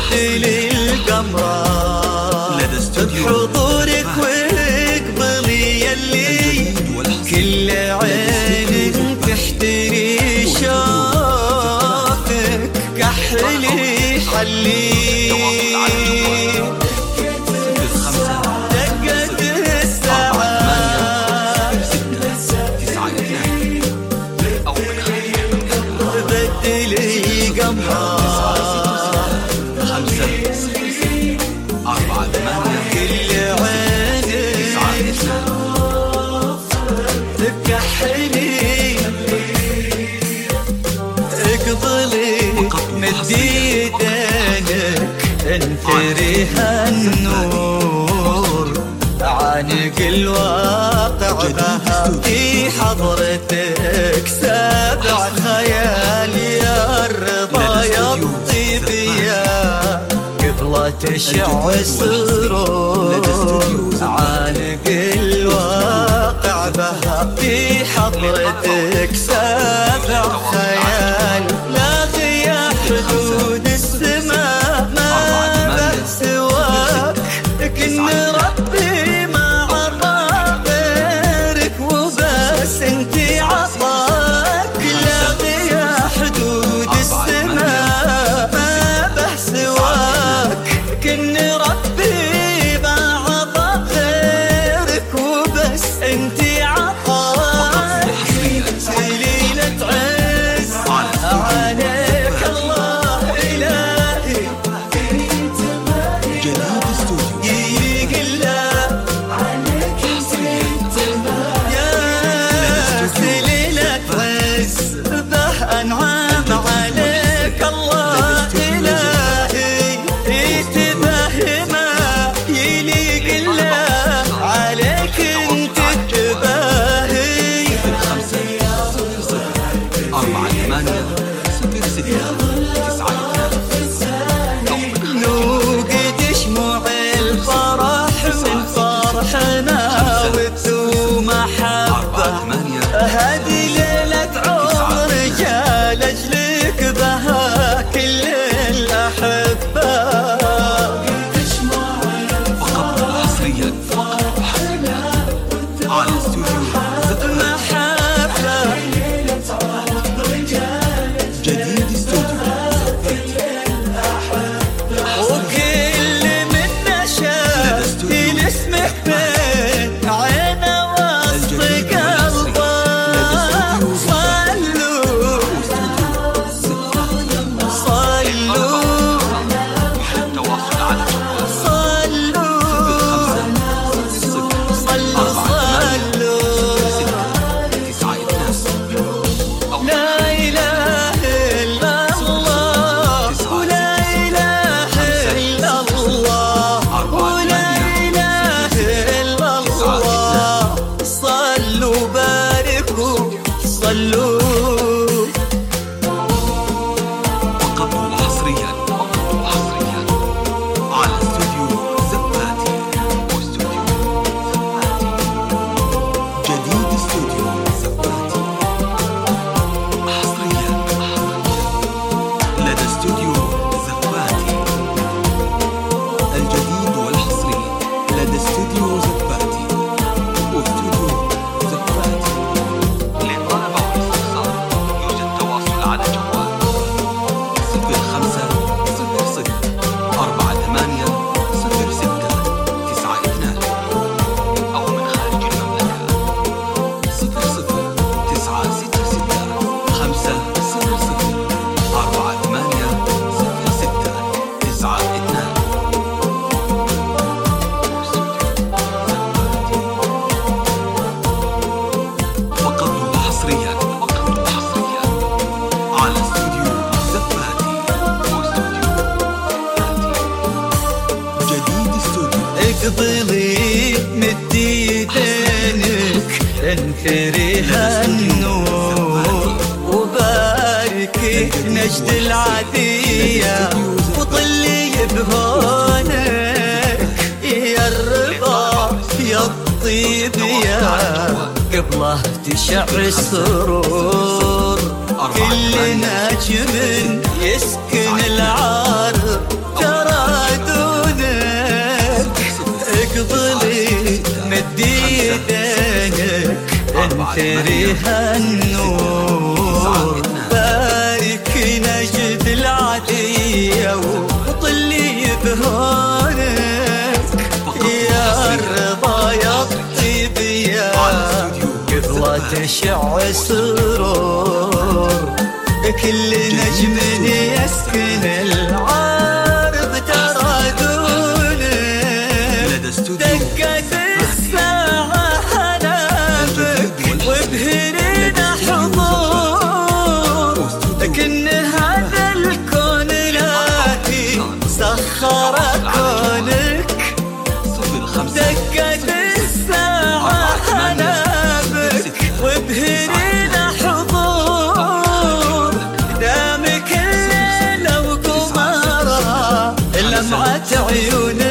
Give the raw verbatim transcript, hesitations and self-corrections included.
بدل القمرة بحضورك واقبلي يلي كل عين تحتري شوفك كحلي حلي دقت الساعات بدلي قمرة كل عين تكحلي اقضلي مدي يدينك انثريها النور عانق الواقع بها في حضرتك سابع خيال يا الرضا يا الطيب يا قبل تشع السرور عانق الواقع بها في حضرتك سابع خيال لاغي يا حدود السماء ما بسواك كن ربي ما عطى غيرك وبس انتي عطاك لاغي يا حدود السماء ما بسواك كن ربي ما عطى غيرك وبس انتي عطاك سليلة عز عليك الله إلهي يقلا يا سليلة عز به أنعام عليك الله إلهي يتبهما يليق الله عليك انت تباهي أربعة ثمانية صفر ستة تسعة نوقد شموع الفرح من فرحنا وبثوم محبة هذه ليلة عمر جال أجلك بها كل الأحبة فقط حصريا على استوديو محبة جديد استوديو وكل من نشاف اسمك بين عينه وسط قلبه صلوا صلوا التواصل على صلوا صلوا صلوا لا إله إلا الله ولا إله إلا الله ولا إله إلا الله صلوا باركوا صلوا فقط حصريا حصريا على استوديو زباتي واستوديو زباتي جديد استوديو زباتي حصريا لدى استوديو زباتي الجديد والحصري لدى استوديو زباتي واستوديو زباتي للطلب او الاستفسار يوجد تواصل على جوال صفر خمسة صفر صفر أربعة ثمانية صفر ستة تسعة اثنان أو من خارج المملكة صفر صفر تسعة ستة ستة خمسة صفر صفر أربعة ثمانية صفر ستة تسعة اثنان فقط حصريا فقط حصريا على استوديو زباتي واستوديو زباتي جديد استوديو اقضلي مدي يدينك انثريها النور وباركي نجد العادية وطلي بهونك يا الرضا يا الطيب يا قبله تشع السرور كل نجم يسكن العار فيها النور، بارك نجد العدية وطلي بهونك يا الرضا يا الطيب يا قبل تشع سرور. كل نجم يسكن العرض ترى دونك، دقت الساعة هنابك وبهرنا حضور. كن هذا الكون لاتي سخر كونك، دقت الساعة هنابك وبهرنا حضور. دامك الليل وقمرها لمعة عيونك